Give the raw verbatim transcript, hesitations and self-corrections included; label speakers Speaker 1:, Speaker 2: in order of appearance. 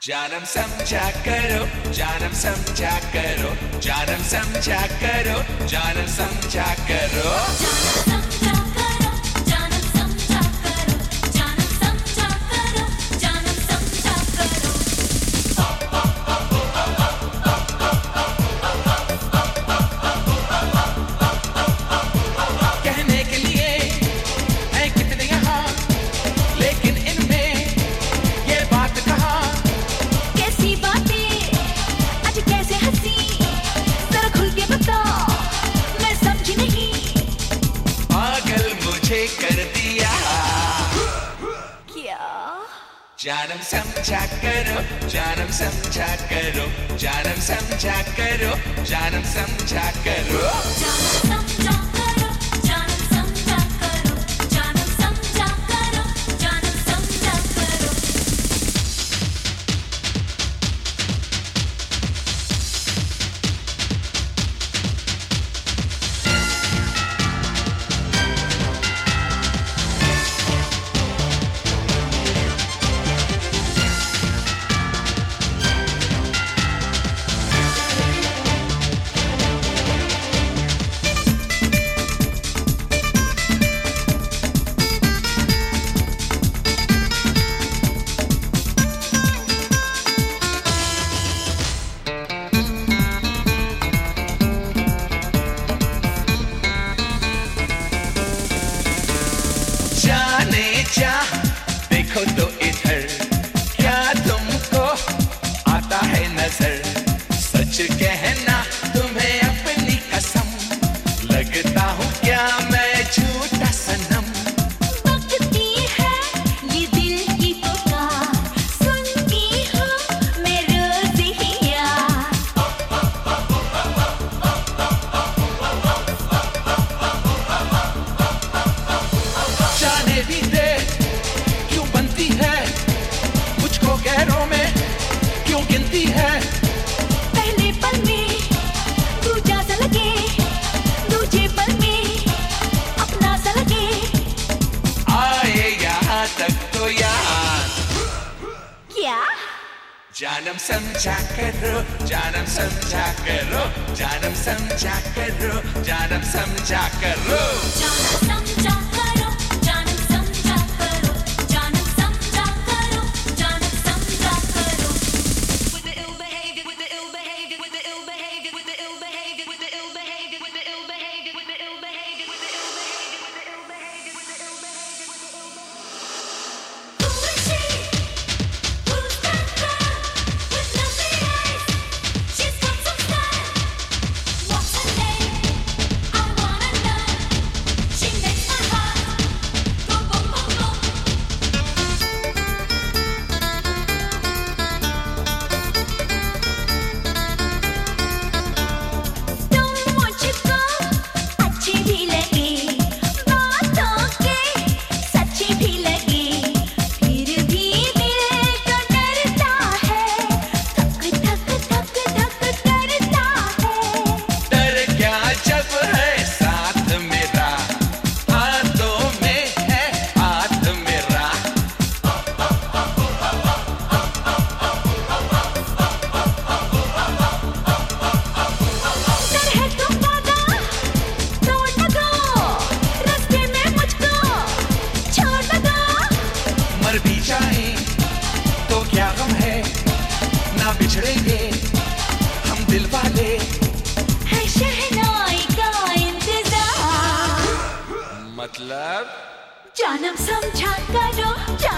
Speaker 1: जानम समझा करो, जानम समझा करो, जानम समझा करो, जानम समझा करो,
Speaker 2: जानम समझा करो, जानम समझा करो, जानम समझा करो, जानम समझा करो।
Speaker 1: कहने के लिए है कितने यहाँ, लेकिन इनमें ये बात कहाँ।
Speaker 2: कैसी बातें आज कैसे हंसी, जरा खुल के बता, मैं समझी नहीं।
Speaker 1: पागल मुझे कर दिया
Speaker 2: क्या?
Speaker 1: जानम समझा करो, जानम समझा करो, जानम समझा करो, जानम समझा करो,
Speaker 2: जानम समझा करो, जानम समझा करो, जानम समझा करो, जानम समझा करो।
Speaker 1: जाने जा देखो तो इधर, क्या तुमको आता है नजर। सच कहना तुम्हें अपनी कसम, लगता हूँ क्या मैं झूठा सनम।
Speaker 2: बकती है ये दिल की पुकार, सुनती हूँ मैं रोज ही यार।
Speaker 1: जाने भी दे क्यों बनती है, मुझको गैरों में क्यों गिनती है।
Speaker 2: पहले पल में दूजा सा लगे, दूजे पल में अपना सा लगे।
Speaker 1: आए यहाँ तक तो यार,
Speaker 2: क्या?
Speaker 1: जानम समझा करो, जानम समझा करो, जानम समझा करो, जानम समझा करो,
Speaker 2: जानम समझा करो, जानम समझा करो, जानम समझा करो, जानम समझा करो। With the ill behavior, with the ill behavior, with the ill behavior, with the ill behavior, with the ill behavior, with the ill behavior, with the ill behavior, with the ill behavior, with the ill behavior, with the ill behavior, with the ill behavior. Who is she? Who's that girl with lovely eyes? She's got some style. What's her name? I wanna know. She makes my heart go boom boom boom. तुम मुझको अच्छी भी लगी, बातों के सच्ची भी लगी, फिर भी दिल तो डरता है, धक धक धक धक करता है।
Speaker 1: डर क्या जब है साथ मेरा, हाथों में है हाथ मेरा।
Speaker 2: डर है तो वादा तोड़ न दो, रास्ते में मुझको छोड़ न दो।
Speaker 1: मर भी जाए तो क्या गम है, ना बिछड़ेंगे हम दिल वाले।
Speaker 2: है शहनाई का इंतजार,
Speaker 1: मतलब
Speaker 2: जानम समझा करो।